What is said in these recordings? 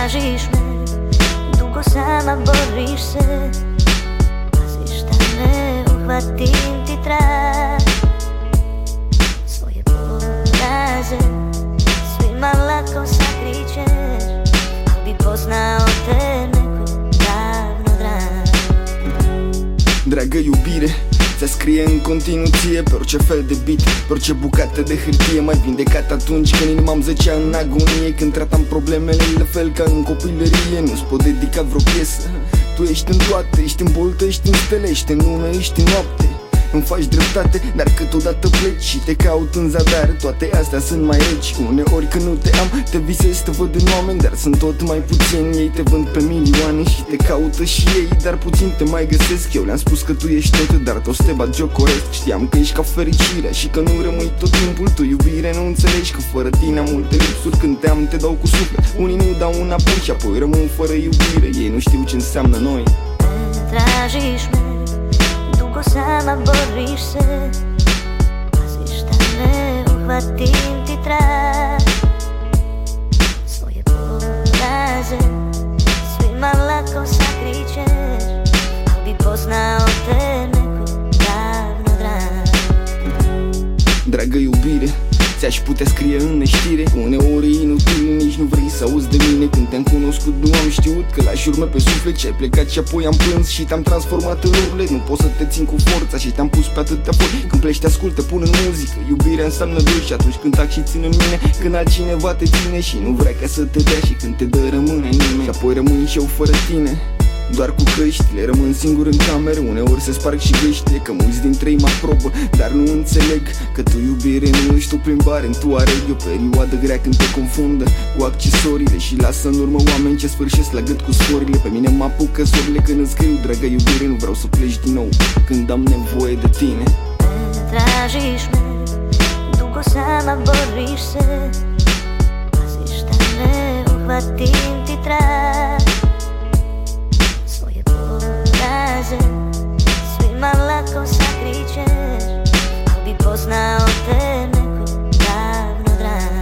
tražiš me, dugo sama boriš se. Pazi šta ne uhvatim ti trag. Svoje poraze svima lako sakričeš, al bi poznao te neko davno drag. Dragă iubire, ți-a scrie în continuu ție pe orice fel de beat, pe orice bucată de hârtie. M-ai vindecat atunci când inima îmi zăcea în agonie, când tratam problemele la fel ca în copilărie. Nu-ți pot dedica vreo piesă, tu ești în toate, ești în boltă, ești în stele, ești în lună, ești în noapte. Îmi faci dreptate, dar câteodată pleci și te caut în zadar. Toate astea sunt mai reci. Uneori când nu te am, te visez, te văd în oameni, dar sunt tot mai puțini. Ei te vând pe milioane și te caută și ei, dar puțin te mai găsesc. Eu le-am spus că tu ești tot, dar toți te bat jocoresc. Știam că ești ca fericirea și că nu rămâi tot timpul. Tu iubire nu înțelegi că fără tine am multe lipsuri. Când te am te dau cu suflet, unii nu dau înapoi și apoi rămân fără iubire. Ei nu știu ce înseamnă noi. Tražiš-me, dugo sama boriš se. Pazi šta ne uhvatim ti trag. Svoje poraze svima lako sakričeš, al bi poznao te neko davno drag. Dragă iubire, ți-aș putea scrie în neștire. Uneori e inutil, nici nu vrei să auzi de mine. Când te-am cunoscut nu am știut că lași urme pe suflet. Și ai plecat și apoi am plâns și te-am transformat în urlet. Nu pot să te țin cu forța și te-am pus pe atâtea foi. Când pleci te ascult, te pun în muzică. Iubirea înseamnă doi și atunci când tac și țin în mine. Când altcineva te ține și nu vrea ca să te dea, și când te dă rămâne nimeni și apoi rămâi și eu fără tine. Doar cu căștile, rămân singur în cameră. Uneori se sparg și găștile, că mulți dintre ei mă aprobă, dar nu înțeleg că tu iubire nu ești o plimbare în Tuareg. E o perioadă grea când te confundă cu accesoriile și lasă în urmă oameni ce sfârșesc la gât cu sporile. Pe mine mă apucă zorile când îți scriu, dragă iubire, nu vreau să pleci din nou când am nevoie de tine. Tražiš-me, dugo sama boriš se. Pazi šta ne uhvatim ti trag. Svoje poraze svima lako sakričeš, al bi poznao te neko davno drag.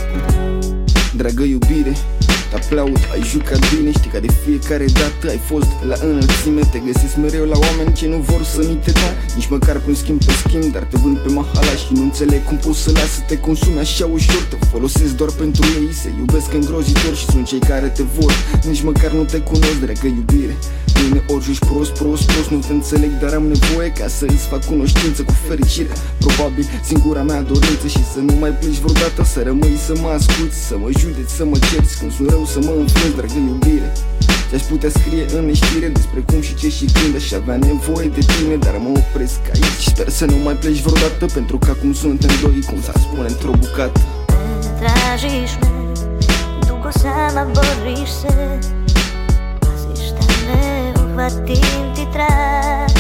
Dragă iubire, te aplaud, ai jucat bine. Știi că de fiecare dată ai fost la înălțime. Te găsesc mereu la oameni ce nu vor să ni te dea, nici măcar pe un schimb pe schimb. Dar te vând pe mahala și nu înțeleg cum poți să las să te consumi așa ușor. Te folosesc doar pentru ei, se iubesc îngrozitor și sunt cei care te vor. Nici măcar nu te cunosc, dragă iubire. Uneori joci prost, nu te înțeleg, dar am nevoie ca să îți fac cunoștință cu fericirea. Probabil singura mea dorință și să nu mai pleci vreodată, să rămâi să mă asculți, să mă judeci, să mă cerți când sunt rău, să mă înfrângi, dragă iubire. Ți-aș putea scrie în neștire despre cum și ce și când aș avea nevoie de tine, dar mă opresc aici. Sper să nu mai pleci vreodată, pentru că acum suntem doi, cum s-ar spune, într-o bucată. Tražiš-me, dugo sama boriš se. Pazi šta ne uhvatim ti trag.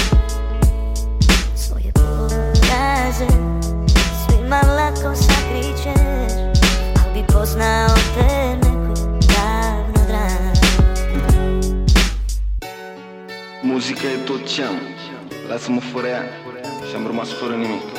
Svoje poraze svima lako sakričeš, al bi poznao te neko davno drag. Muzica e tot ce am, lasă-mă fără ea și am rămas fără nimic.